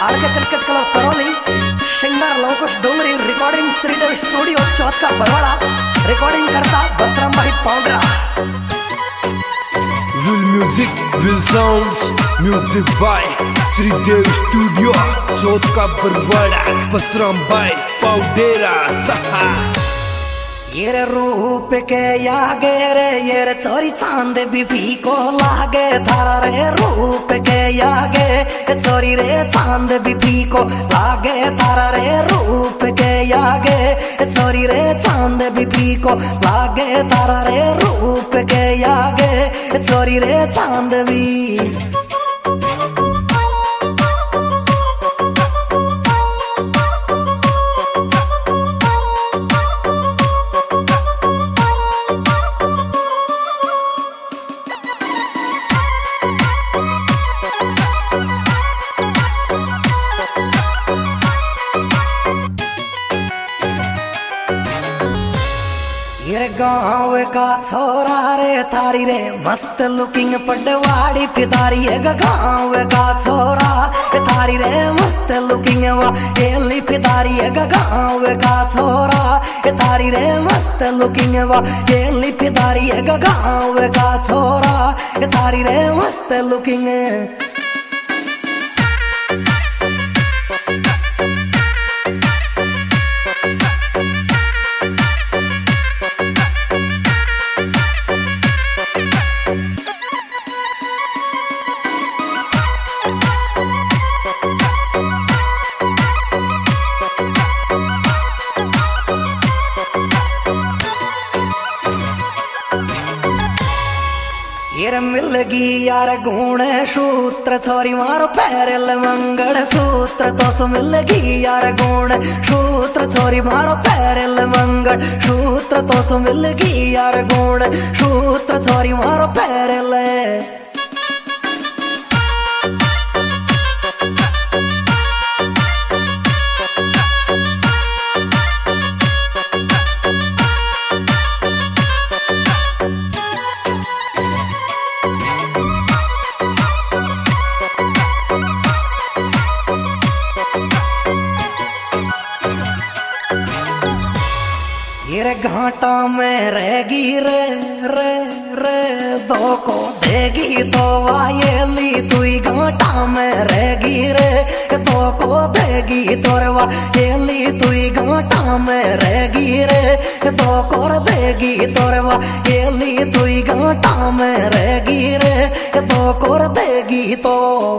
R K cricket club Karauli, singer Lavkush Dongri, recording Shridev studio Chauth ka Barwara, recording करता बसराम भाई Paundra. Will music, will sounds, music by Shridev studio Chauth ka Barwara, Basram भाई पाउंडरा सहा। ये रूप के यागे रे ये चोरी चांद भी फीको लागे, थारा रे रूप के यागे चोरी रे चांद भी फीको लागे, थारा रे रूप के यागे चोरी रे चांद भी फीको लागे, थारा रे रूप के यागे चोरी रे चांद भी। ये गाँव का छोरा रे थारी रे मस्त लुकिंग पडवाड़ी फितारी, ये गाँव का छोरा थारी रे मस्त लुकिंग वा एली फितारी, ये गाँव का छोरा थारी रे मस्त लुकिंग वा एली फितारी, ये गाँव का छोरा थारी रे मस्त लुकिंग। ये मिलगी यार गुण सूत्र छोरी मारो पैरल मंगल सूत्र, तो सो मिलगी यार गुण सूत्र छोरी मारो पैरल मंगल सूत्र, तो सो मिलगी यार गुण सूत्र छोरी मारो पैरल। ये घाटा में रहेगी रे रे रे दो को देगी तो वायली, तुई घाटा में रहेगी रे दो को देगी तो वायली, तुई घाटा में रहेगी रे दो को देगी तो वायली, तुई घाटा में रहेगी रे दो को देगी तो।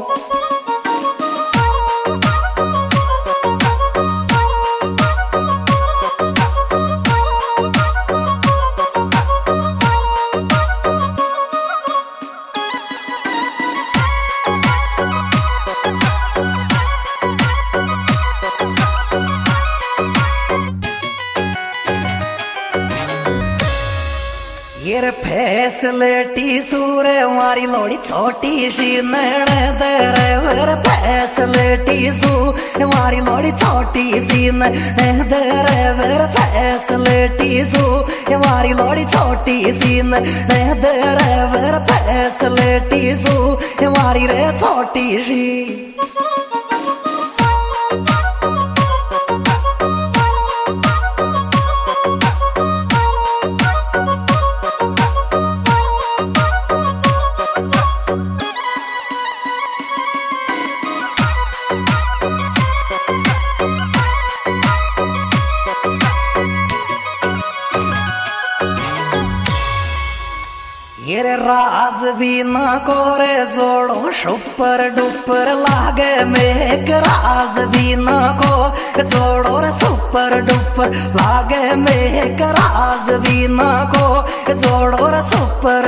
ये फैसलेटी सूरे मारी लोड़ी छोटी सी नैण दे रे, मेरे फैसलेटी सू मारी लोड़ी छोटी सी नैण दे रे, मेरे फैसलेटी सू मारी लोड़ी छोटी सी नैण दे रे, मेरे फैसलेटी सू मारी रे छोटी सी। ये राज भी ना कोरे जोड़ो सुपर डुपर लागे, मेघ राज भी ना को जोड़ो रे सुपर डुपर लागे, मेघ राज भी ना को जोड़ो रे सुपर।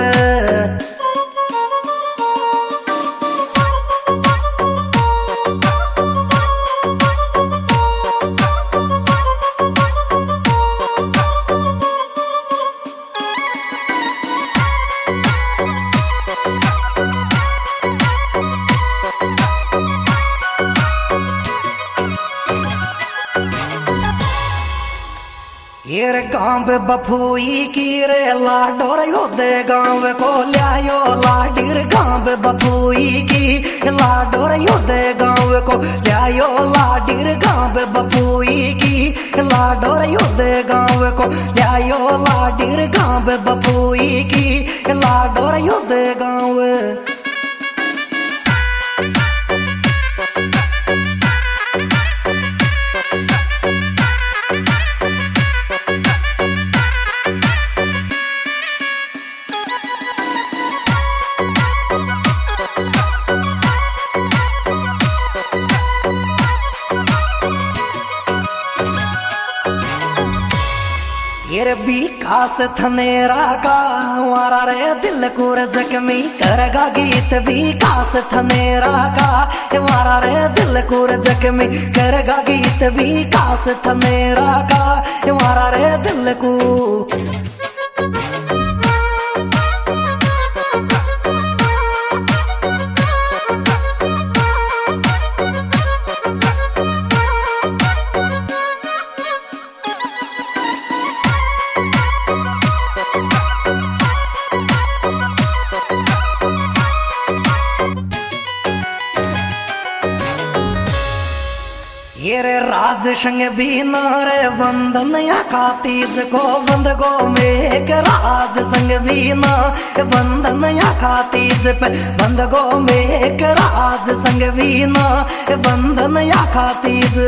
ये गाँव बफुई की रे लाडोर योदे गाँव को लियायो लाडीर गाँव बफुई की लाडोर योदे गाँव को लियायो लाडोर युद्ध गाँव को ल्यायो लाडीर गाँव बपुई की लाडोर युद्ध गाँव। ये विकास थनेरा का वारा रे दिल को जख्मी करेगा गीत विकास थनेरा का वारा रे दिल को जख्मी करेगा गीत विकास थनेरा का वारा रे दिल को। ये रे राज संग बीना रे वंदन या खातीज को बंद गो में एक राज संग बीना वंदन या खातीज पे बंद गो में एक राज संग बीना वंदन या खातीज।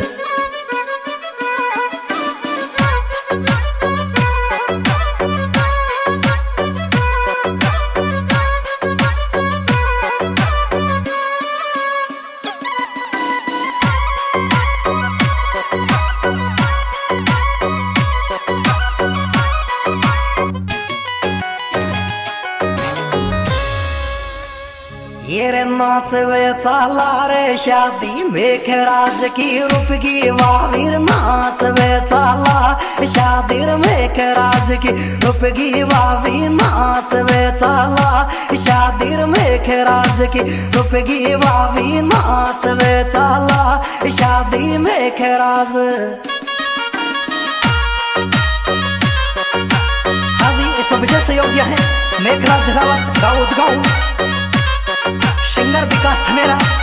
ये रे नाच वे चाला रे शादी मेघराज की रूपगी वावीर नाच वे चाला शादी मेघराज की रूपगी वावी नाच वे चाला शादी मेघराज की रूपगी वावी नाच वे चाला शादी मेघराज। हाजी इस विशेष योग्य है मेघराज रावत गाँव सिंगर विकास थनेरा।